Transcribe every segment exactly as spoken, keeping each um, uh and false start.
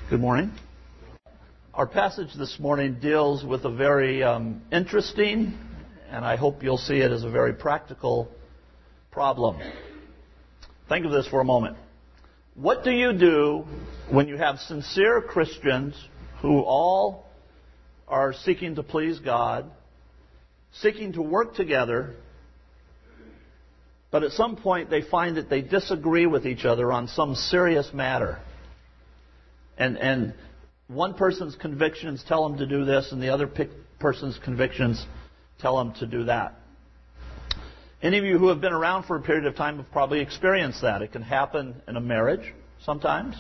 Good morning. Our passage this morning deals with a very um, interesting, and I hope you'll see it as a very practical problem. Think of this for a moment. What do you do when you have sincere Christians who all are seeking to please God, seeking to work together, but at some point they find that they disagree with each other on some serious matter? And, and one person's convictions tell them to do this, and the other person's convictions tell them to do that. Any of you who have been around for a period of time have probably experienced that. It can happen in a marriage sometimes.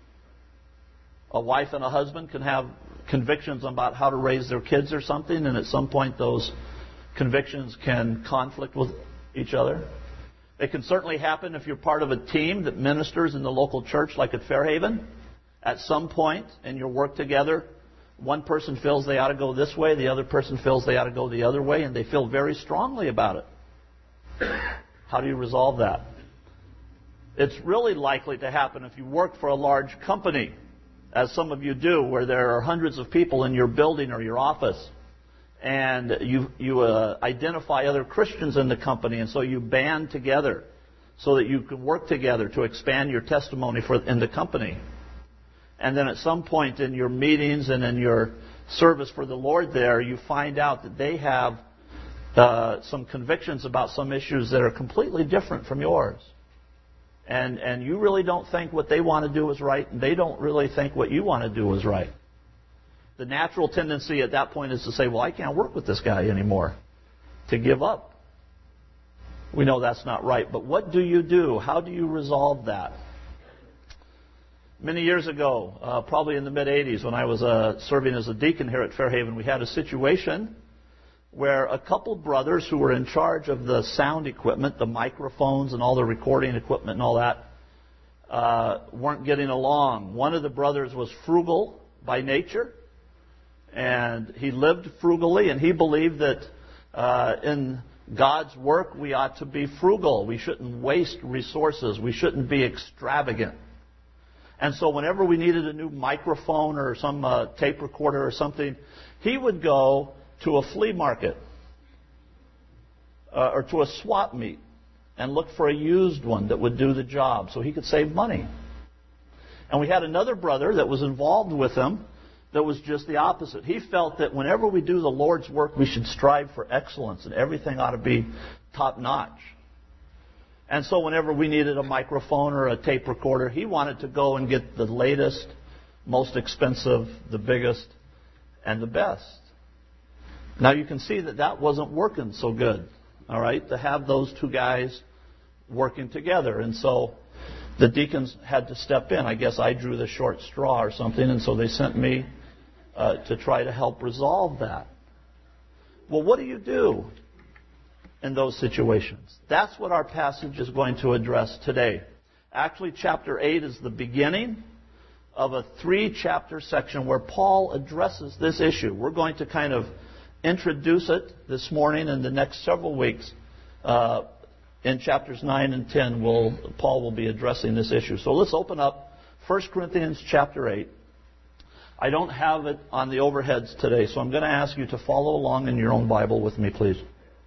A wife and a husband can have convictions about how to raise their kids or something, and at some point those convictions can conflict with each other. It can certainly happen if you're part of a team that ministers in the local church, like at Fairhaven. At some point in your work together, one person feels they ought to go this way, the other person feels they ought to go the other way, and they feel very strongly about it. How do you resolve that? It's really likely to happen if you work for a large company, as some of you do, where there are hundreds of people in your building or your office, and you, you uh, identify other Christians in the company, and so you band together so that you can work together to expand your testimony for, in the company. And then at some point in your meetings and in your service for the Lord there, you find out that they have uh, some convictions about some issues that are completely different from yours. And and you really don't think what they want to do is right, and they don't really think what you want to do is right. The natural tendency at that point is to say, well, I can't work with this guy anymore, to give up. We know that's not right. But what do you do? How do you resolve that? Many years ago, uh, probably in the mid-eighties, when I was uh, serving as a deacon here at Fairhaven, we had a situation where a couple brothers who were in charge of the sound equipment, the microphones and all the recording equipment and all that, uh, weren't getting along. One of the brothers was frugal by nature, and he lived frugally, and he believed that uh, in God's work we ought to be frugal. We shouldn't waste resources. We shouldn't be extravagant. And so whenever we needed a new microphone or some uh, tape recorder or something, he would go to a flea market uh, or to a swap meet and look for a used one that would do the job so he could save money. And we had another brother that was involved with him that was just the opposite. He felt that whenever we do the Lord's work, we should strive for excellence and everything ought to be top-notch. And so whenever we needed a microphone or a tape recorder, he wanted to go and get the latest, most expensive, the biggest, and the best. Now you can see that that wasn't working so good, all right, to have those two guys working together. And so the deacons had to step in. I guess I drew the short straw or something, and so they sent me uh, to try to help resolve that. Well, what do you do in those situations? That's what our passage is going to address today. Actually, chapter eight is the beginning of a three-chapter section where Paul addresses this issue. We're going to kind of introduce it this morning, and the next several weeks uh, in chapters nine and ten, we'll, Paul will be addressing this issue. So let's open up First Corinthians chapter eight. I don't have it on the overheads today, so I'm going to ask you to follow along in your own Bible with me, please.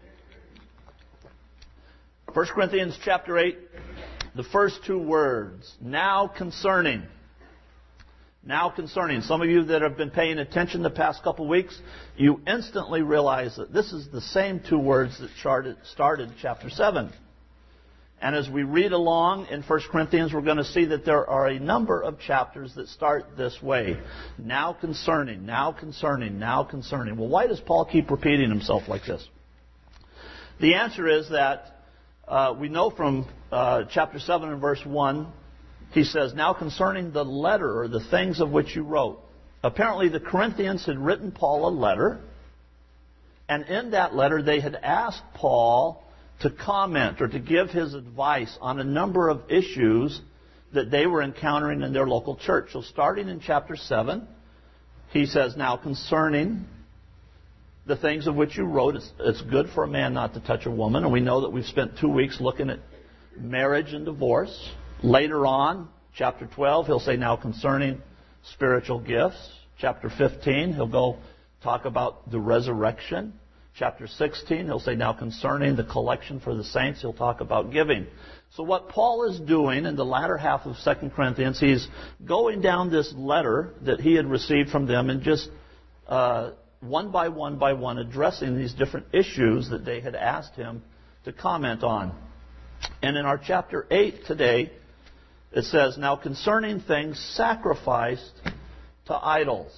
First Corinthians chapter eight, the first two words, now concerning. Now concerning. Some of you that have been paying attention the past couple weeks, you instantly realize that this is the same two words that started, started chapter seven. And as we read along in First Corinthians, we're going to see that there are a number of chapters that start this way. Now concerning, now concerning, now concerning. Well, why does Paul keep repeating himself like this? The answer is that Uh, we know from uh, chapter seven and verse one, he says, now concerning the letter or the things of which you wrote. Apparently the Corinthians had written Paul a letter, and in that letter they had asked Paul to comment or to give his advice on a number of issues that they were encountering in their local church. So starting in chapter seven, he says, now concerning the things of which you wrote, it's, it's good for a man not to touch a woman. And we know that we've spent two weeks looking at marriage and divorce. Later on, chapter twelve, he'll say, now concerning spiritual gifts. Chapter fifteen, he'll go talk about the resurrection. Chapter sixteen, he'll say, now concerning the collection for the saints, he'll talk about giving. So what Paul is doing in the latter half of Second Corinthians, he's going down this letter that he had received from them and just uh, one by one by one addressing these different issues that they had asked him to comment on. And in our chapter eight today, it says, now concerning things sacrificed to idols.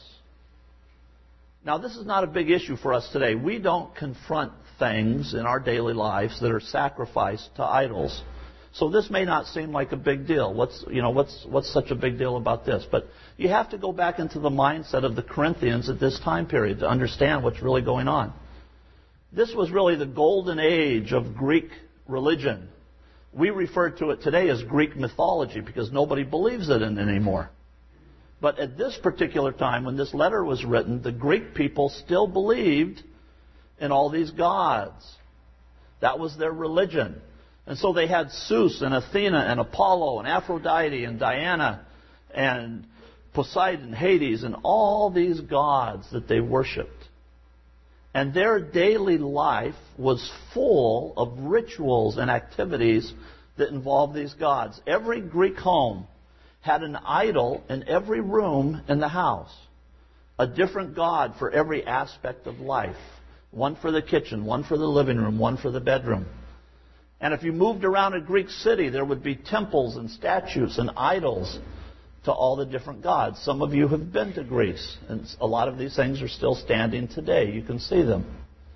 Now, this is not a big issue for us today. We don't confront things in our daily lives that are sacrificed to idols. So this may not seem like a big deal. What's, you know, what's, what's such a big deal about this? But you have to go back into the mindset of the Corinthians at this time period to understand what's really going on. This was really the golden age of Greek religion. We refer to it today as Greek mythology because nobody believes it in anymore. But at this particular time, when this letter was written, the Greek people still believed in all these gods. That was their religion. And so they had Zeus and Athena and Apollo and Aphrodite and Diana and Poseidon, Hades, and all these gods that they worshipped. And their daily life was full of rituals and activities that involved these gods. Every Greek home had an idol in every room in the house. A different god for every aspect of life. One for the kitchen, one for the living room, one for the bedroom. And if you moved around a Greek city, there would be temples and statues and idols to all the different gods. Some of you have been to Greece, and a lot of these things are still standing today. You can see them.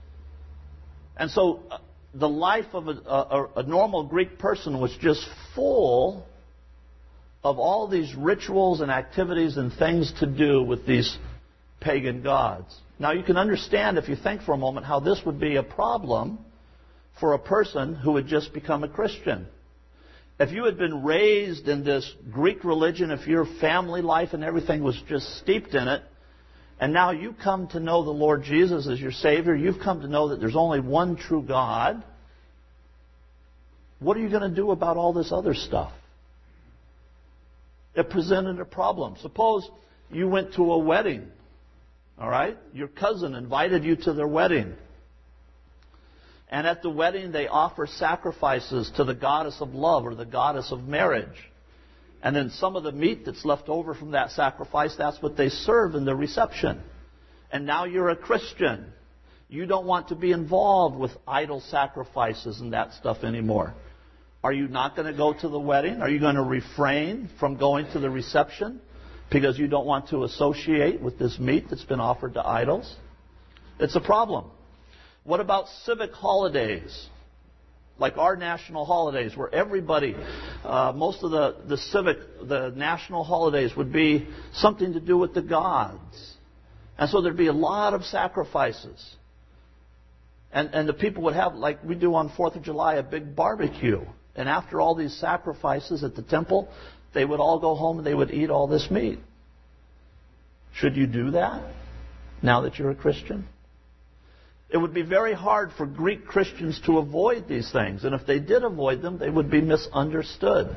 And so uh, the life of a, a, a normal Greek person was just full of all these rituals and activities and things to do with these pagan gods. Now you can understand, if you think for a moment, how this would be a problem for a person who had just become a Christian. If you had been raised in this Greek religion, if your family life and everything was just steeped in it, and now you come to know the Lord Jesus as your Savior, you've come to know that there's only one true God, what are you going to do about all this other stuff? It presented a problem. Suppose you went to a wedding, all right? Your cousin invited you to their wedding. And at the wedding, they offer sacrifices to the goddess of love or the goddess of marriage. And then some of the meat that's left over from that sacrifice, that's what they serve in the reception. And now you're a Christian. You don't want to be involved with idol sacrifices and that stuff anymore. Are you not going to go to the wedding? Are you going to refrain from going to the reception because you don't want to associate with this meat that's been offered to idols? It's a problem. What about civic holidays, like our national holidays, where everybody, uh, most of the, the civic, the national holidays would be something to do with the gods. And so there'd be a lot of sacrifices. And, and the people would have, like we do on fourth of July, a big barbecue. And after all these sacrifices at the temple, they would all go home and they would eat all this meat. Should you do that now that you're a Christian? It would be very hard for Greek Christians to avoid these things. And if they did avoid them, they would be misunderstood.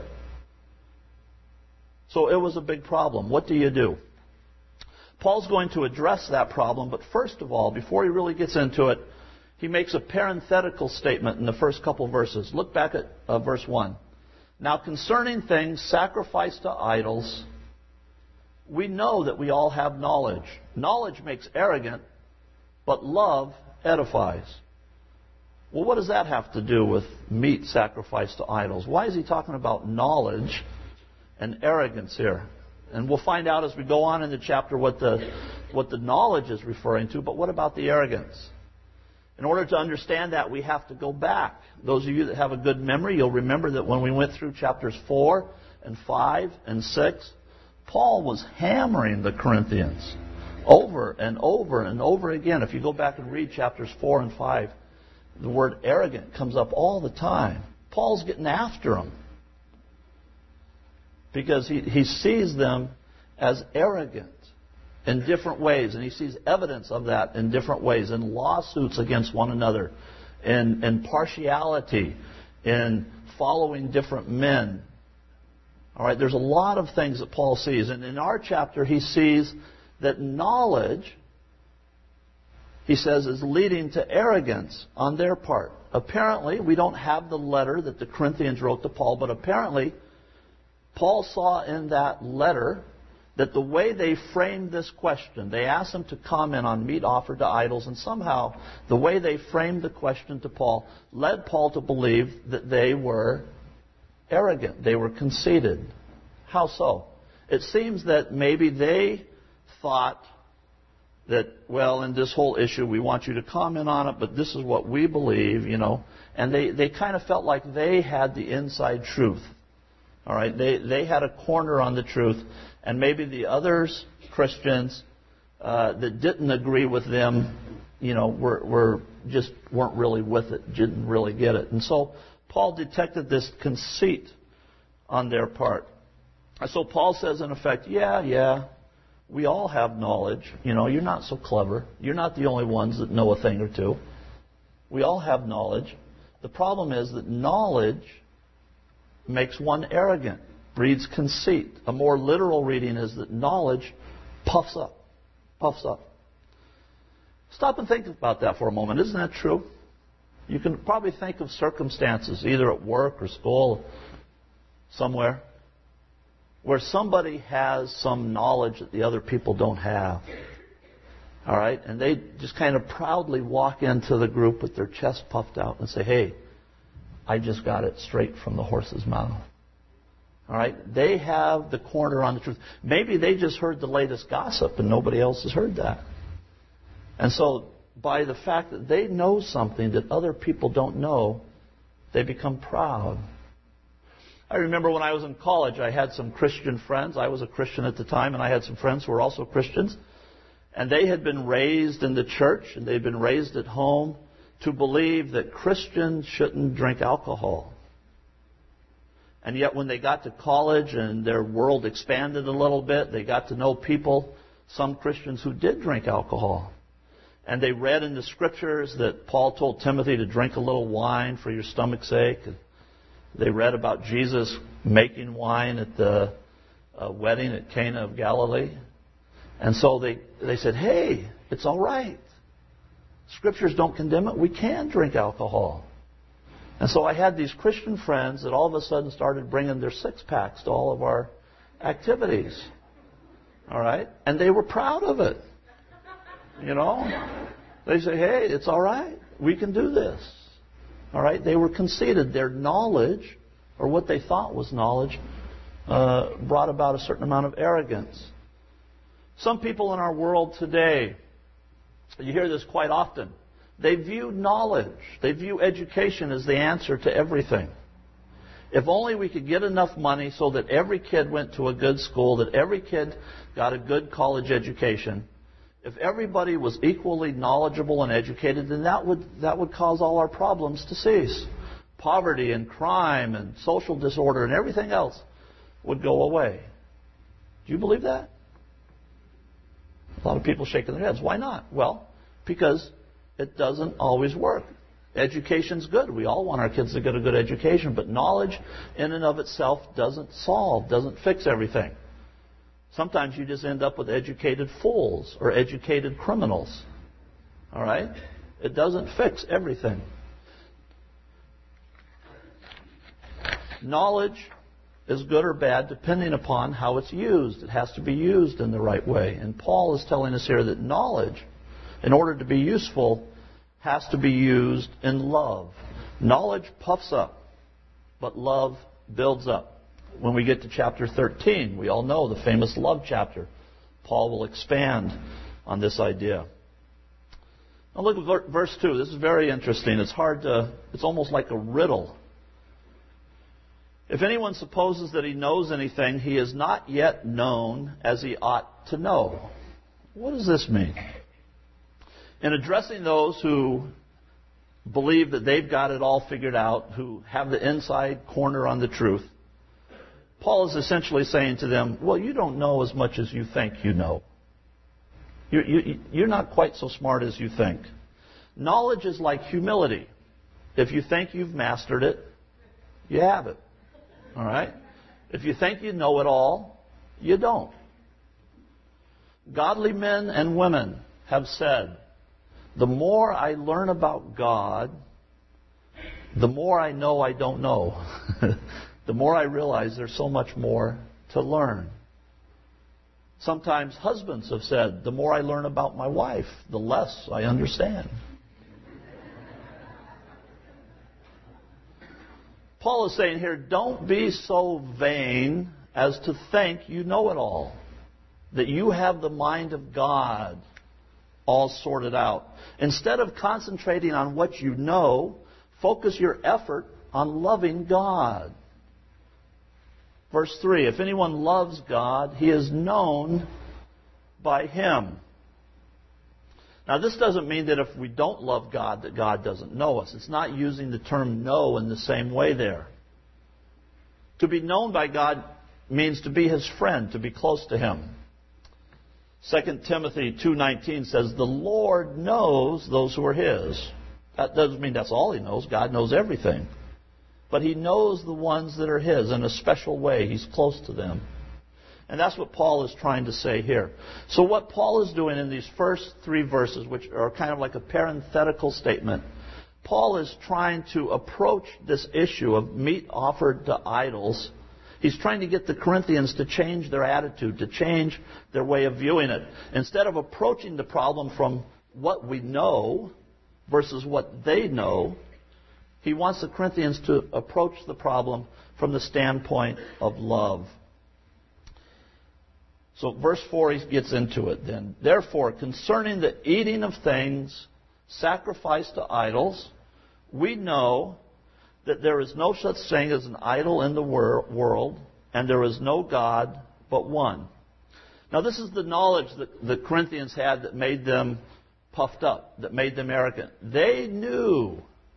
So it was a big problem. What do you do? Paul's going to address that problem. But first of all, before he really gets into it, he makes a parenthetical statement in the first couple verses. Look back at uh, verse one. Now concerning things sacrificed to idols, we know that we all have knowledge. Knowledge makes arrogant, but love edifies. Well, what does that have to do with meat sacrificed to idols? Why is he talking about knowledge and arrogance here? And we'll find out as we go on in the chapter what the, what the knowledge is referring to, but what about the arrogance? In order to understand that, we have to go back. Those of you that have a good memory, you'll remember that when we went through chapters four and five and six, Paul was hammering the Corinthians over and over and over again. If you go back and read chapters four and five, the word arrogant comes up all the time. Paul's getting after them because he, he sees them as arrogant in different ways, and he sees evidence of that in different ways, in lawsuits against one another, in, in partiality, in following different men. All right, there's a lot of things that Paul sees. And in our chapter, he sees that knowledge, he says, is leading to arrogance on their part. Apparently, we don't have the letter that the Corinthians wrote to Paul, but apparently, Paul saw in that letter that the way they framed this question, they asked him to comment on meat offered to idols, and somehow the way they framed the question to Paul led Paul to believe that they were arrogant, they were conceited. How so? It seems that maybe they thought that, well, in this whole issue, we want you to comment on it, but this is what we believe, you know. And they, they kind of felt like they had the inside truth. All right, they, they had a corner on the truth, and maybe the others, Christians, uh, that didn't agree with them, you know, were, were just weren't really with it, didn't really get it. And so Paul detected this conceit on their part. And so Paul says, in effect, yeah, yeah, we all have knowledge. You know, you're not so clever. You're not the only ones that know a thing or two. We all have knowledge. The problem is that knowledge makes one arrogant, breeds conceit. A more literal reading is that knowledge puffs up, puffs up. Stop and think about that for a moment. Isn't that true? You can probably think of circumstances, either at work or school, somewhere, where somebody has some knowledge that the other people don't have. All right? And they just kind of proudly walk into the group with their chest puffed out and say, hey, I just got it straight from the horse's mouth. All right? They have the corner on the truth. Maybe they just heard the latest gossip and nobody else has heard that. And so by the fact that they know something that other people don't know, they become proud. I remember when I was in college, I had some Christian friends. I was a Christian at the time, and I had some friends who were also Christians. And they had been raised in the church, and they'd been raised at home to believe that Christians shouldn't drink alcohol. And yet when they got to college and their world expanded a little bit, they got to know people, some Christians who did drink alcohol. And they read in the Scriptures that Paul told Timothy to drink a little wine for your stomach's sake. They read about Jesus making wine at the uh, wedding at Cana of Galilee. And so they, they said, hey, it's all right. Scriptures don't condemn it. We can drink alcohol. And so I had these Christian friends that all of a sudden started bringing their six-packs to all of our activities. All right? And they were proud of it. You know? They say, hey, it's all right. We can do this. All right? They were conceited. Their knowledge, or what they thought was knowledge, uh, brought about a certain amount of arrogance. Some people in our world today, you hear this quite often, they view knowledge, they view education as the answer to everything. If only we could get enough money so that every kid went to a good school, that every kid got a good college education, if everybody was equally knowledgeable and educated, then that would that would cause all our problems to cease. Poverty and crime and social disorder and everything else would go away. Do you believe that? A lot of people shaking their heads. Why not? Well, because it doesn't always work. Education's good. We all want our kids to get a good education, but knowledge in and of itself doesn't solve, doesn't fix everything. Sometimes you just end up with educated fools or educated criminals. All right? It doesn't fix everything. Knowledge is good or bad depending upon how it's used. It has to be used in the right way. And Paul is telling us here that knowledge, in order to be useful, has to be used in love. Knowledge puffs up, but love builds up. When we get to chapter thirteen, we all know the famous love chapter. Paul will expand on this idea. Now look at verse two. This is very interesting. It's hard to, it's almost like a riddle. If anyone supposes that he knows anything, he is not yet known as he ought to know. What does this mean? In addressing those who believe that they've got it all figured out, who have the inside corner on the truth, Paul is essentially saying to them, well, you don't know as much as you think you know. You're, you, you're not quite so smart as you think. Knowledge is like humility. If you think you've mastered it, you have it. All right? If you think you know it all, you don't. Godly men and women have said, the more I learn about God, the more I know I don't know. The more I realize there's so much more to learn. Sometimes husbands have said, the more I learn about my wife, the less I understand. Paul is saying here, don't be so vain as to think you know it all, that you have the mind of God all sorted out. Instead of concentrating on what you know, focus your effort on loving God. Verse three, if anyone loves God, he is known by Him. Now, this doesn't mean that if we don't love God, that God doesn't know us. It's not using the term know in the same way there. To be known by God means to be His friend, to be close to Him. Second Timothy two nineteen says, the Lord knows those who are His. That doesn't mean that's all He knows. God knows everything. But He knows the ones that are His in a special way. He's close to them. And that's what Paul is trying to say here. So what Paul is doing in these first three verses, which are kind of like a parenthetical statement, Paul is trying to approach this issue of meat offered to idols. He's trying to get the Corinthians to change their attitude, to change their way of viewing it. Instead of approaching the problem from what we know versus what they know, he wants the Corinthians to approach the problem from the standpoint of love. So verse four, he gets into it then. Therefore, concerning the eating of things sacrificed to idols, we know that there is no such thing as an idol in the wor- world, and there is no God but one. Now, this is the knowledge that the Corinthians had that made them puffed up, that made them arrogant. They knew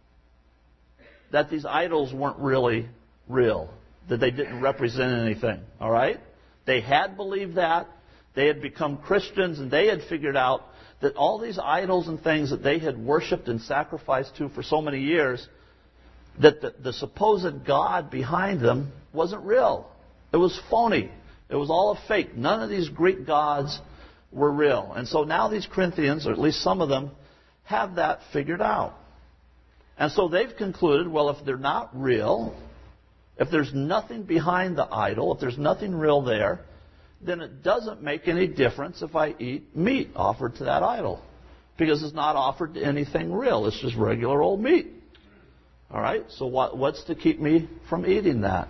that these idols weren't really real, that they didn't represent anything, all right? They had believed that. They had become Christians, and they had figured out that all these idols and things that they had worshipped and sacrificed to for so many years, that the, the supposed God behind them wasn't real. It was phony. It was all a fake. None of these Greek gods were real. And so now these Corinthians, or at least some of them, have that figured out. And so they've concluded, well, if they're not real, if there's nothing behind the idol, if there's nothing real there, then it doesn't make any difference if I eat meat offered to that idol. Because it's not offered to anything real. It's just regular old meat. All right? So what, what's to keep me from eating that?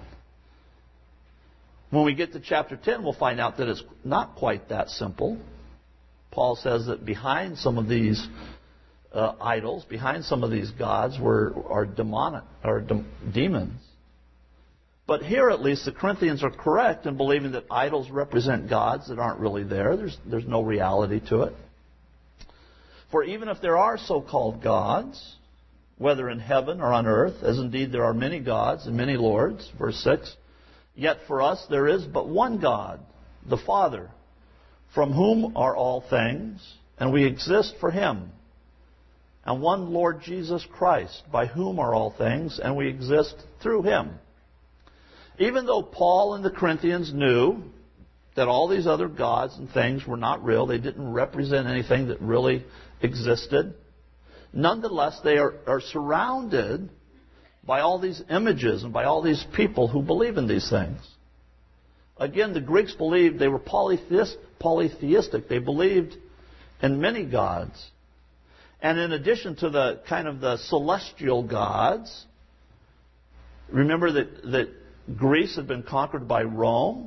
When we get to chapter ten, we'll find out that it's not quite that simple. Paul says that behind some of these uh, idols, behind some of these gods, were are demonic or de- demons. But here, at least, the Corinthians are correct in believing that idols represent gods that aren't really there. There's, there's no reality to it. For even if there are so-called gods, whether in heaven or on earth, as indeed there are many gods and many lords, verse six, yet for us there is but one God, the Father, from whom are all things, and we exist for Him, and one Lord Jesus Christ, by whom are all things, and we exist through Him. Even though Paul and the Corinthians knew that all these other gods and things were not real, they didn't represent anything that really existed, nonetheless they are, are surrounded by all these images and by all these people who believe in these things. Again, the Greeks believed they were polytheist, polytheistic. They believed in many gods. And in addition to the kind of the celestial gods, remember that, that Greece had been conquered by Rome,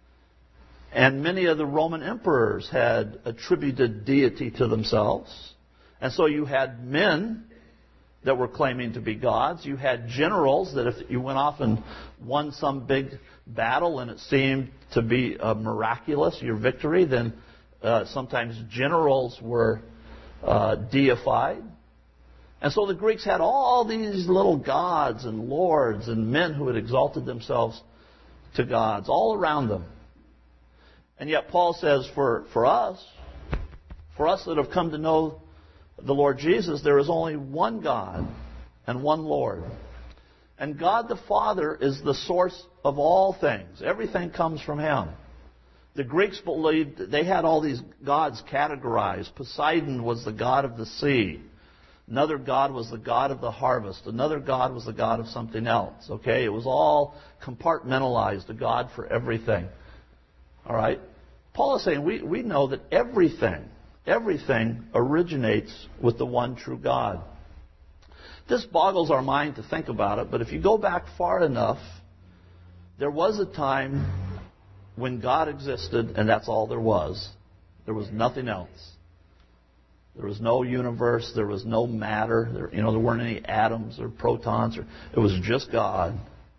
and many of the Roman emperors had attributed deity to themselves. And so you had men that were claiming to be gods. You had generals that if you went off and won some big battle and it seemed to be uh, miraculous, your victory, then uh, sometimes generals were uh, deified. And so the Greeks had all these little gods and lords and men who had exalted themselves to gods all around them. And yet Paul says for, for us, for us that have come to know the Lord Jesus, there is only one God and one Lord. And God the Father is the source of all things. Everything comes from Him. The Greeks believed that they had all these gods categorized. Poseidon was the god of the sea. Another god was the god of the harvest. Another god was the god of something else. Okay? It was all compartmentalized, a god for everything. All right? Paul is saying we, we know that everything, everything originates with the one true God. This boggles our mind to think about it, but if you go back far enough, there was a time when God existed and that's all there was. There was nothing else. There was no universe. There was no matter. There, you know, there weren't any atoms or protons. Or, it was just God.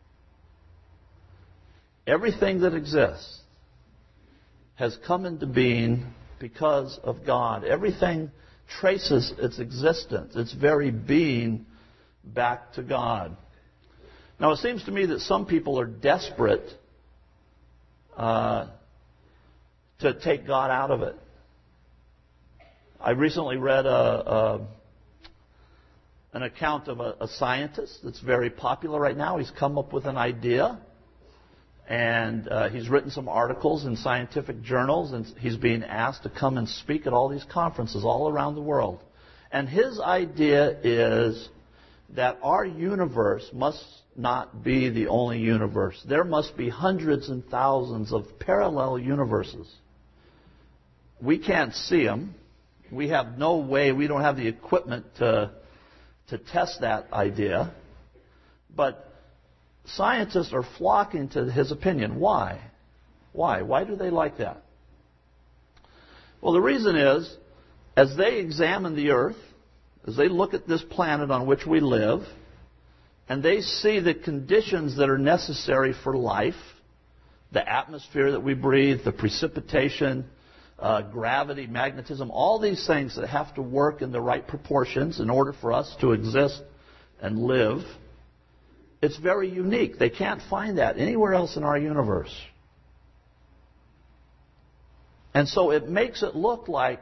Everything that exists has come into being because of God. Everything traces its existence, its very being, back to God. Now, it seems to me that some people are desperate uh, to take God out of it. I recently read a, a, an account of a, a scientist that's very popular right now. He's come up with an idea, and uh, he's written some articles in scientific journals, and he's being asked to come and speak at all these conferences all around the world. And his idea is that our universe must not be the only universe. There must be hundreds and thousands of parallel universes. We can't see them. We have no way, we don't have the equipment to, to test that idea. But scientists are flocking to his opinion. Why? Why? Why do they like that? Well, the reason is, as they examine the earth, as they look at this planet on which we live, and they see the conditions that are necessary for life, the atmosphere that we breathe, the precipitation, uh, gravity, magnetism, all these things that have to work in the right proportions in order for us to exist and live, it's very unique. They can't find that anywhere else in our universe. And so it makes it look like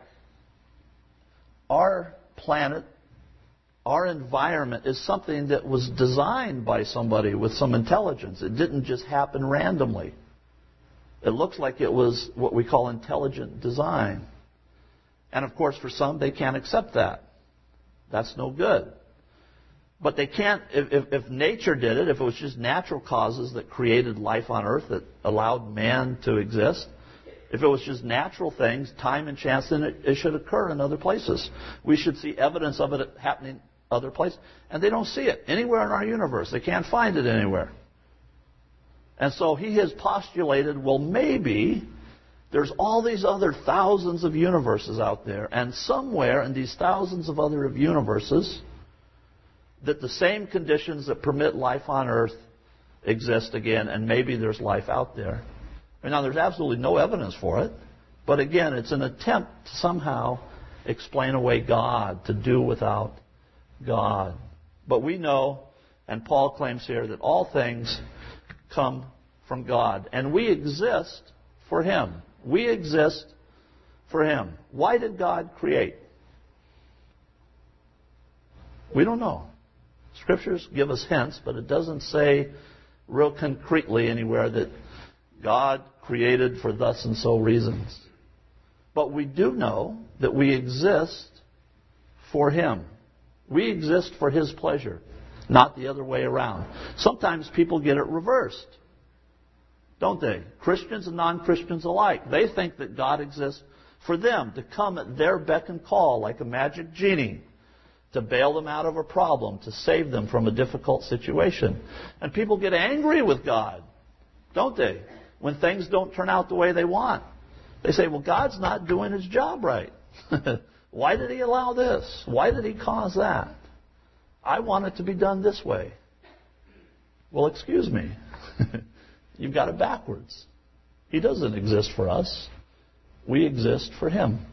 our planet, our environment is something that was designed by somebody with some intelligence. It didn't just happen randomly. It looks like it was what we call intelligent design. And of course, for some, they can't accept that. That's no good. But they can't, if, if, if nature did it, if it was just natural causes that created life on earth, that allowed man to exist, if it was just natural things, time and chance, then it, it should occur in other places. We should see evidence of it happening other places. And they don't see it anywhere in our universe. They can't find it anywhere. And so he has postulated, well, maybe there's all these other thousands of universes out there, and somewhere in these thousands of other universes, that the same conditions that permit life on earth exist again, and maybe there's life out there. Now, there's absolutely no evidence for it, but again, it's an attempt to somehow explain away God, to do without God. But we know, and Paul claims here, that all things come from God, and we exist for Him. We exist for Him. Why did God create? We don't know. Scriptures give us hints, but it doesn't say real concretely anywhere that God created for thus and so reasons. But we do know that we exist for Him. We exist for His pleasure, not the other way around. Sometimes people get it reversed, don't they? Christians and non-Christians alike. They think that God exists for them, to come at their beck and call like a magic genie, to bail them out of a problem, to save them from a difficult situation. And people get angry with God, don't they, when things don't turn out the way they want. They say, well, God's not doing His job right. Why did He allow this? Why did He cause that? I want it to be done this way. Well, excuse me. You've got it backwards. He doesn't exist for us. We exist for Him.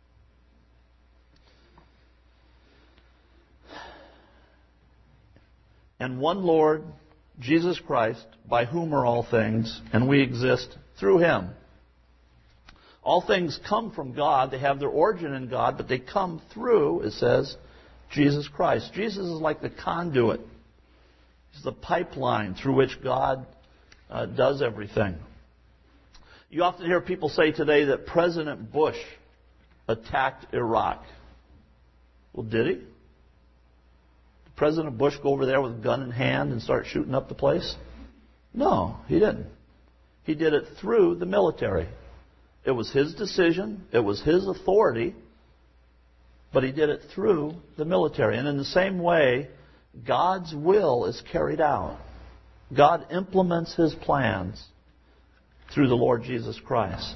And one Lord, Jesus Christ, by whom are all things, and we exist through Him. All things come from God. They have their origin in God, but they come through, it says, Jesus Christ. Jesus is like the conduit. He's the pipeline through which God uh, does everything. You often hear people say today that President Bush attacked Iraq. Well, did he? Did President Bush go over there with a gun in hand and start shooting up the place? No, he didn't. He did it through the military. It was his decision. It was his authority. But he did it through the military. And in the same way, God's will is carried out. God implements His plans through the Lord Jesus Christ.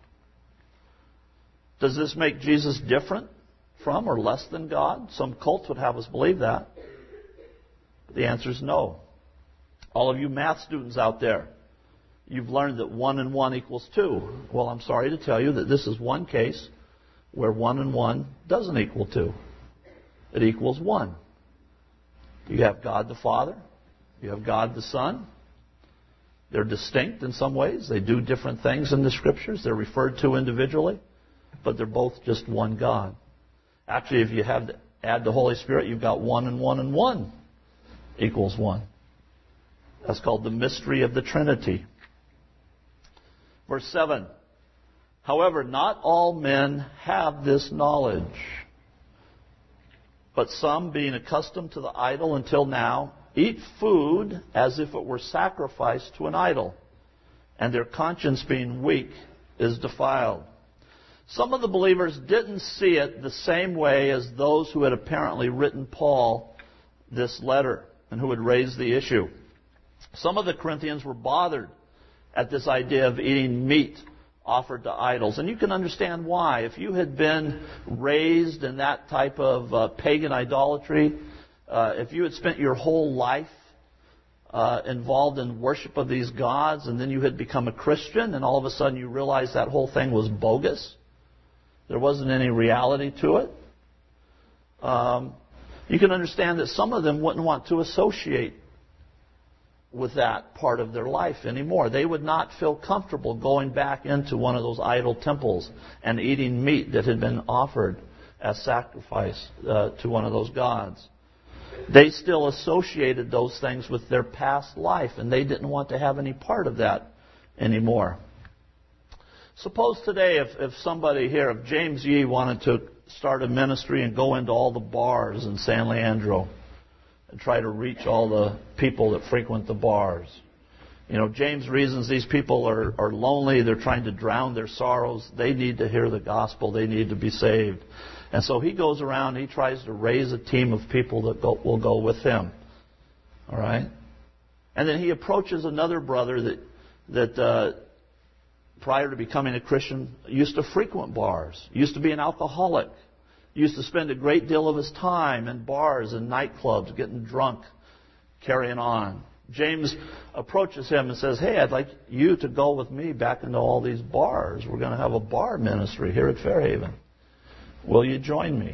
Does this make Jesus different from or less than God? Some cults would have us believe that. But the answer is no. All of you math students out there, you've learned that one and one equals two. Well, I'm sorry to tell you that this is one case where one and one doesn't equal two. It equals one. You have God the Father. You have God the Son. They're distinct in some ways. They do different things in the Scriptures. They're referred to individually. But they're both just one God. Actually, if you have to add the Holy Spirit, you've got one and one and one equals one. That's called the mystery of the Trinity. Verse seven. However, not all men have this knowledge. But some, being accustomed to the idol until now, eat food as if it were sacrificed to an idol, and their conscience being weak is defiled. Some of the believers didn't see it the same way as those who had apparently written Paul this letter and who had raised the issue. Some of the Corinthians were bothered at this idea of eating meat offered to idols. And you can understand why. If you had been raised in that type of uh, pagan idolatry, uh, if you had spent your whole life uh, involved in worship of these gods, and then you had become a Christian, and all of a sudden you realized that whole thing was bogus, there wasn't any reality to it, um, you can understand that some of them wouldn't want to associate with that part of their life anymore. They would not feel comfortable going back into one of those idol temples and eating meat that had been offered as sacrifice uh, to one of those gods. They still associated those things with their past life, and they didn't want to have any part of that anymore. Suppose today if, if somebody here, if James Yee wanted to start a ministry and go into all the bars in San Leandro and try to reach all the people that frequent the bars. You know, James reasons these people are, are lonely. They're trying to drown their sorrows. They need to hear the gospel. They need to be saved. And so he goes around and he tries to raise a team of people that go, will go with him. All right? And then he approaches another brother that, that uh, prior to becoming a Christian, used to frequent bars, used to be an alcoholic. Used to spend a great deal of his time in bars and nightclubs, getting drunk, carrying on. James approaches him and says, hey, I'd like you to go with me back into all these bars. We're going to have a bar ministry here at Fairhaven. Will you join me?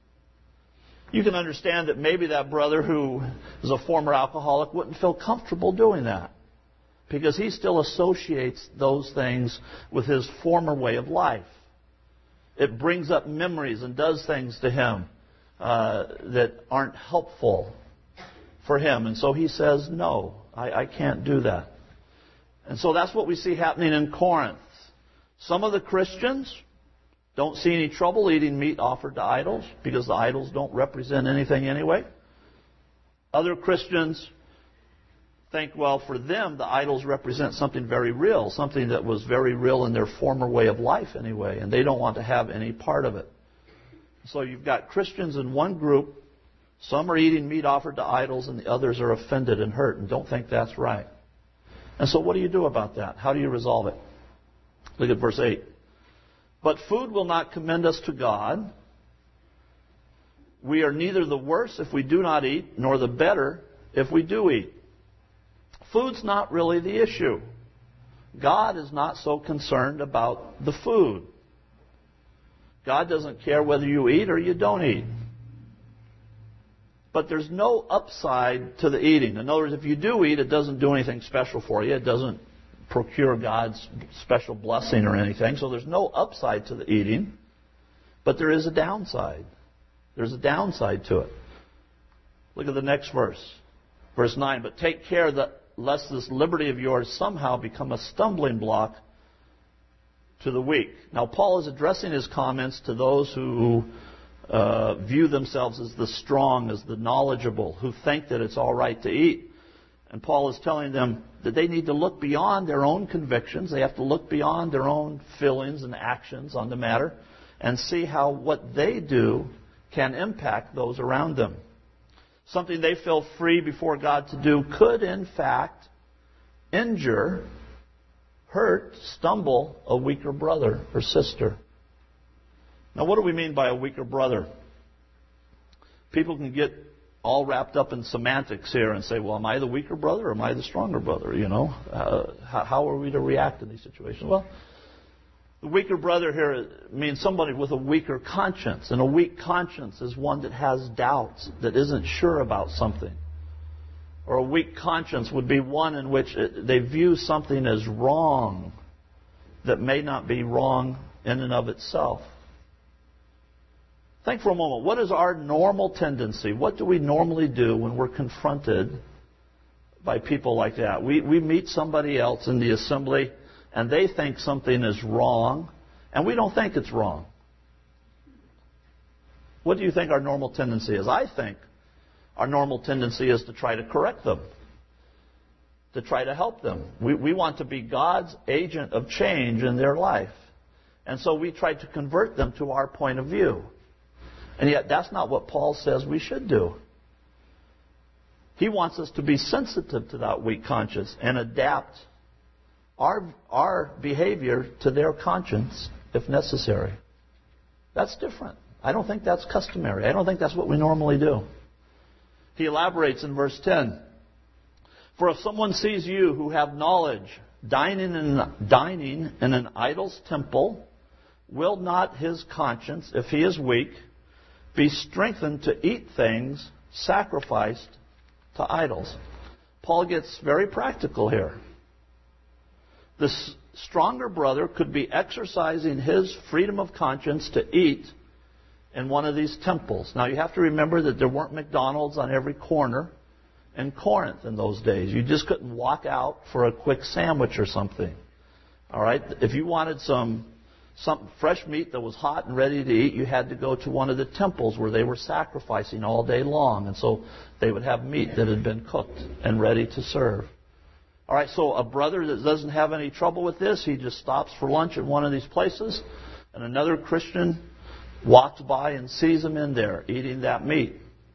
You can understand that maybe that brother who is a former alcoholic wouldn't feel comfortable doing that, because he still associates those things with his former way of life. It brings up memories and does things to him uh, that aren't helpful for him. And so he says, no, I, I can't do that. And so that's what we see happening in Corinth. Some of the Christians don't see any trouble eating meat offered to idols because the idols don't represent anything anyway. Other Christians think, well, for them, the idols represent something very real, something that was very real in their former way of life anyway, and they don't want to have any part of it. So you've got Christians in one group, some are eating meat offered to idols, and the others are offended and hurt and don't think that's right. And so what do you do about that? How do you resolve it? Look at verse eight. But food will not commend us to God. We are neither the worse if we do not eat, nor the better if we do eat. Food's not really the issue. God is not so concerned about the food. God doesn't care whether you eat or you don't eat. But there's no upside to the eating. In other words, if you do eat, it doesn't do anything special for you. It doesn't procure God's special blessing or anything. So there's no upside to the eating. But there is a downside. There's a downside to it. Look at the next verse. Verse nine. But take care that lest this liberty of yours somehow become a stumbling block to the weak. Now, Paul is addressing his comments to those who uh, view themselves as the strong, as the knowledgeable, who think that it's all right to eat. And Paul is telling them that they need to look beyond their own convictions. They have to look beyond their own feelings and actions on the matter and see how what they do can impact those around them. Something they feel free before God to do could, in fact, injure, hurt, stumble a weaker brother or sister. Now, what do we mean by a weaker brother? People can get all wrapped up in semantics here and say, well, am I the weaker brother or am I the stronger brother? You know, uh, how, how are we to react in these situations? Well, the weaker brother here means somebody with a weaker conscience. And a weak conscience is one that has doubts, that isn't sure about something. Or a weak conscience would be one in which it, they view something as wrong that may not be wrong in and of itself. Think for a moment. What is our normal tendency? What do we normally do when we're confronted by people like that? We, we meet somebody else in the assembly and they think something is wrong, and we don't think it's wrong. What do you think our normal tendency is? I think our normal tendency is to try to correct them, to try to help them. We, we want to be God's agent of change in their life. And so we try to convert them to our point of view. And yet that's not what Paul says we should do. He wants us to be sensitive to that weak conscience and adapt our, our behavior to their conscience if necessary. That's different. I don't think that's customary. I don't think that's what we normally do. He elaborates in verse ten. For if someone sees you who have knowledge dining in, dining in an idol's temple, will not his conscience, if he is weak, be strengthened to eat things sacrificed to idols? Paul gets very practical here. The stronger brother could be exercising his freedom of conscience to eat in one of these temples. Now, you have to remember that there weren't McDonald's on every corner in Corinth in those days. You just couldn't walk out for a quick sandwich or something. All right? If you wanted some some fresh meat that was hot and ready to eat, you had to go to one of the temples where they were sacrificing all day long. And so they would have meat that had been cooked and ready to serve. All right, so a brother that doesn't have any trouble with this, he just stops for lunch at one of these places, and another Christian walks by and sees him in there eating that meat.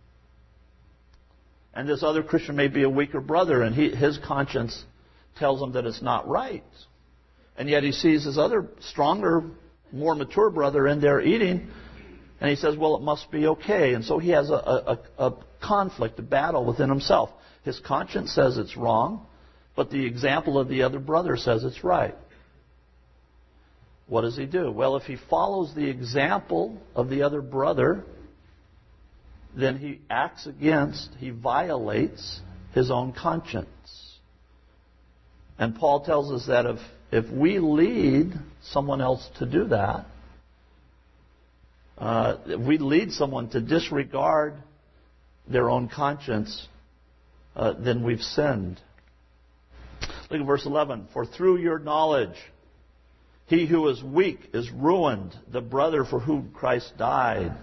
And this other Christian may be a weaker brother, and he, his conscience tells him that it's not right. And yet he sees his other stronger, more mature brother in there eating, and he says, well, it must be okay. And so he has a, a, a conflict, a battle within himself. His conscience says it's wrong, but the example of the other brother says it's right. What does he do? Well, if he follows the example of the other brother, then he acts against, he violates his own conscience. And Paul tells us that if, if we lead someone else to do that, uh, if we lead someone to disregard their own conscience, uh, then we've sinned. Look at verse eleven. For through your knowledge, he who is weak is ruined, the brother for whom Christ died.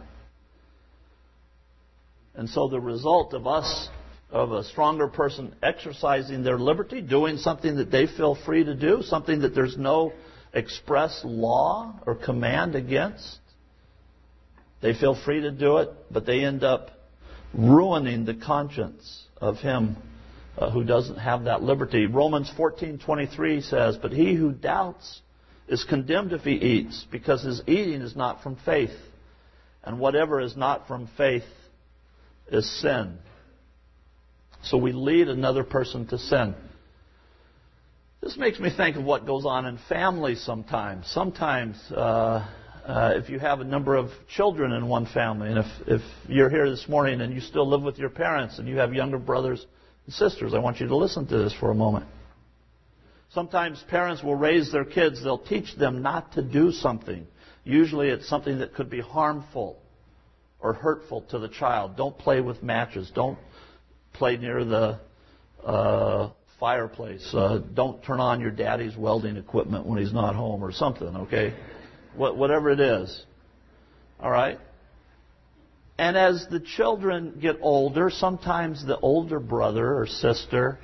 And so the result of us, of a stronger person exercising their liberty, doing something that they feel free to do, something that there's no express law or command against, they feel free to do it, but they end up ruining the conscience of him Uh, who doesn't have that liberty. Romans fourteen twenty-three says, but he who doubts is condemned if he eats, because his eating is not from faith. And whatever is not from faith is sin. So we lead another person to sin. This makes me think of what goes on in families sometimes. Sometimes, uh, uh, if you have a number of children in one family, and if, if you're here this morning and you still live with your parents and you have younger brothers and sisters, I want you to listen to this for a moment. Sometimes parents will raise their kids. They'll teach them not to do something. Usually it's something that could be harmful or hurtful to the child. Don't play with matches. Don't play near the uh, fireplace. Uh, don't turn on your daddy's welding equipment when he's not home or something, okay? What, whatever it is. All right? And as the children get older, sometimes the older brother or sister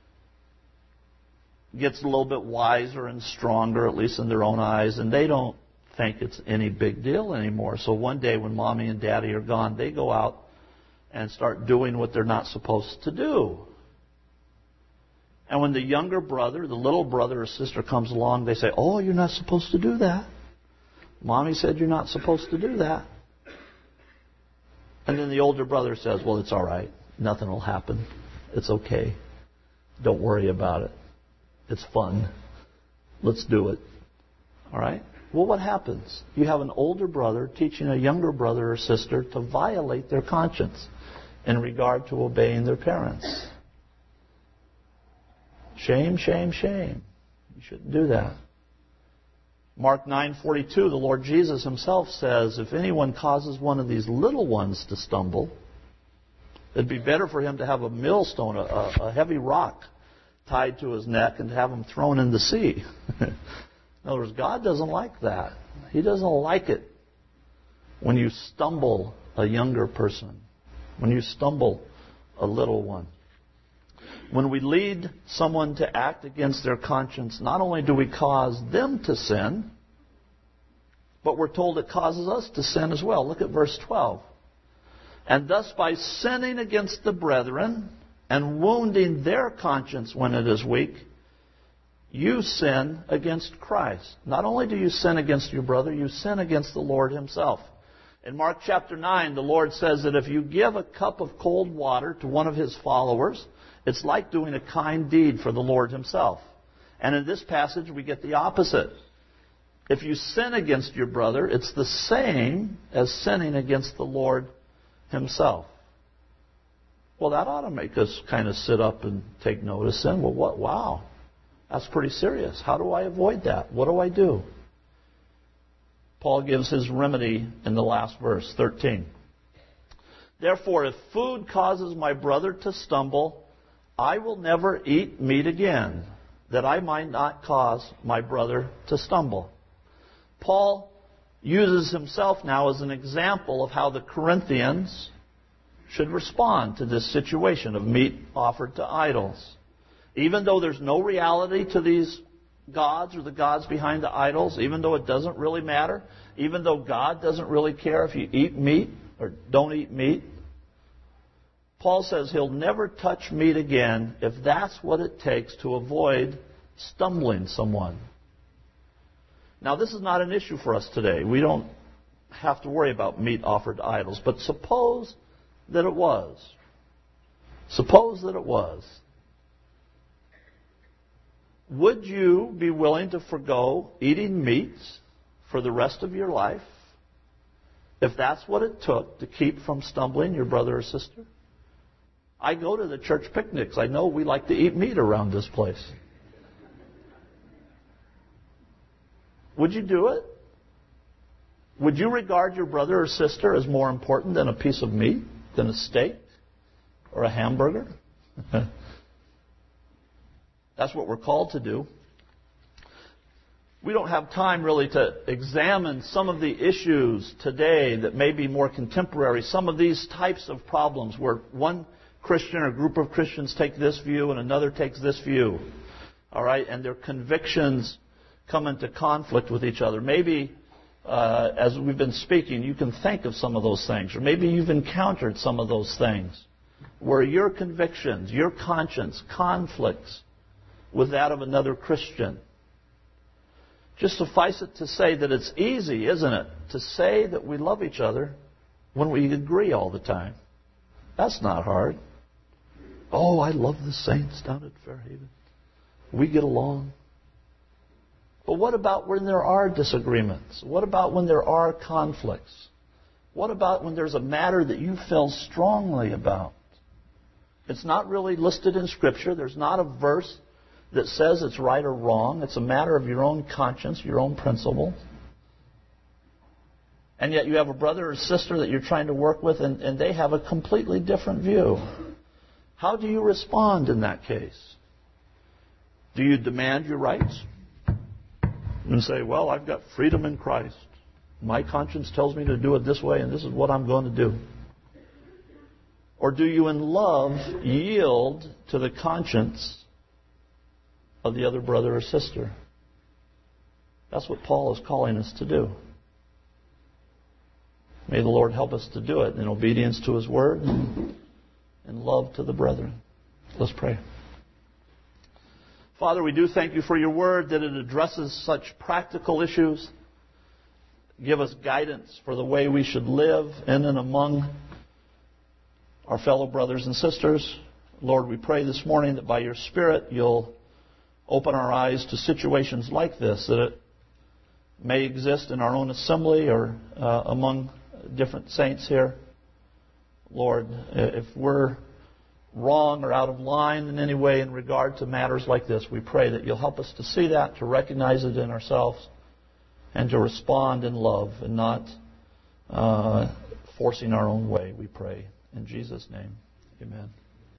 gets a little bit wiser and stronger, at least in their own eyes, and they don't think it's any big deal anymore. So one day when mommy and daddy are gone, they go out and start doing what they're not supposed to do. And when the younger brother, the little brother or sister comes along, they say, "Oh, you're not supposed to do that. Mommy said you're not supposed to do that." And then the older brother says, "Well, it's all right. Nothing will happen. It's okay. Don't worry about it. It's fun. Let's do it." All right? Well, what happens? You have an older brother teaching a younger brother or sister to violate their conscience in regard to obeying their parents. Shame, shame, shame. You shouldn't do that. Mark nine forty-two, the Lord Jesus himself says, if anyone causes one of these little ones to stumble, it'd be better for him to have a millstone, a, a heavy rock, tied to his neck and to have him thrown in the sea. In other words, God doesn't like that. He doesn't like it when you stumble a younger person, when you stumble a little one. When we lead someone to act against their conscience, not only do we cause them to sin, but we're told it causes us to sin as well. Look at verse twelve. And thus by sinning against the brethren and wounding their conscience when it is weak, you sin against Christ. Not only do you sin against your brother, you sin against the Lord himself. In Mark chapter nine, the Lord says that if you give a cup of cold water to one of his followers, it's like doing a kind deed for the Lord himself. And in this passage, we get the opposite. If you sin against your brother, it's the same as sinning against the Lord himself. Well, that ought to make us kind of sit up and take notice then. Well, what? Wow. That's pretty serious. How do I avoid that? What do I do? Paul gives his remedy in the last verse, thirteen. Therefore, if food causes my brother to stumble, I will never eat meat again, that I might not cause my brother to stumble. Paul uses himself now as an example of how the Corinthians should respond to this situation of meat offered to idols. Even though there's no reality to these gods or the gods behind the idols, even though it doesn't really matter, even though God doesn't really care if you eat meat or don't eat meat, Paul says he'll never touch meat again if that's what it takes to avoid stumbling someone. Now, this is not an issue for us today. We don't have to worry about meat offered to idols. But suppose that it was. Suppose that it was. Would you be willing to forgo eating meats for the rest of your life if that's what it took to keep from stumbling your brother or sister? I go to the church picnics. I know we like to eat meat around this place. Would you do it? Would you regard your brother or sister as more important than a piece of meat, than a steak or a hamburger? That's what we're called to do. We don't have time really to examine some of the issues today that may be more contemporary, some of these types of problems where one Christian or group of Christians take this view and another takes this view. All right? And their convictions come into conflict with each other. Maybe, uh, as we've been speaking, you can think of some of those things. Or maybe you've encountered some of those things where your convictions, your conscience conflicts with that of another Christian. Just suffice it to say that it's easy, isn't it, to say that we love each other when we agree all the time. That's not hard. Oh, I love the saints down at Fairhaven. We get along. But what about when there are disagreements? What about when there are conflicts? What about when there's a matter that you feel strongly about? It's not really listed in Scripture. There's not a verse that says it's right or wrong. It's a matter of your own conscience, your own principle. And yet you have a brother or sister that you're trying to work with, and, and they have a completely different view. How do you respond in that case? Do you demand your rights? And say, well, I've got freedom in Christ. My conscience tells me to do it this way, and this is what I'm going to do. Or do you in love yield to the conscience of the other brother or sister? That's what Paul is calling us to do. May the Lord help us to do it in obedience to His Word and love to the brethren. Let's pray. Father, we do thank You for Your Word, that it addresses such practical issues. Give us guidance for the way we should live in and among our fellow brothers and sisters. Lord, we pray this morning that by Your Spirit You'll open our eyes to situations like this, that it may exist in our own assembly or uh, among different saints here. Lord, if we're wrong or out of line in any way in regard to matters like this, we pray that You'll help us to see that, to recognize it in ourselves, and to respond in love and not uh, forcing our own way, we pray. In Jesus' name, amen.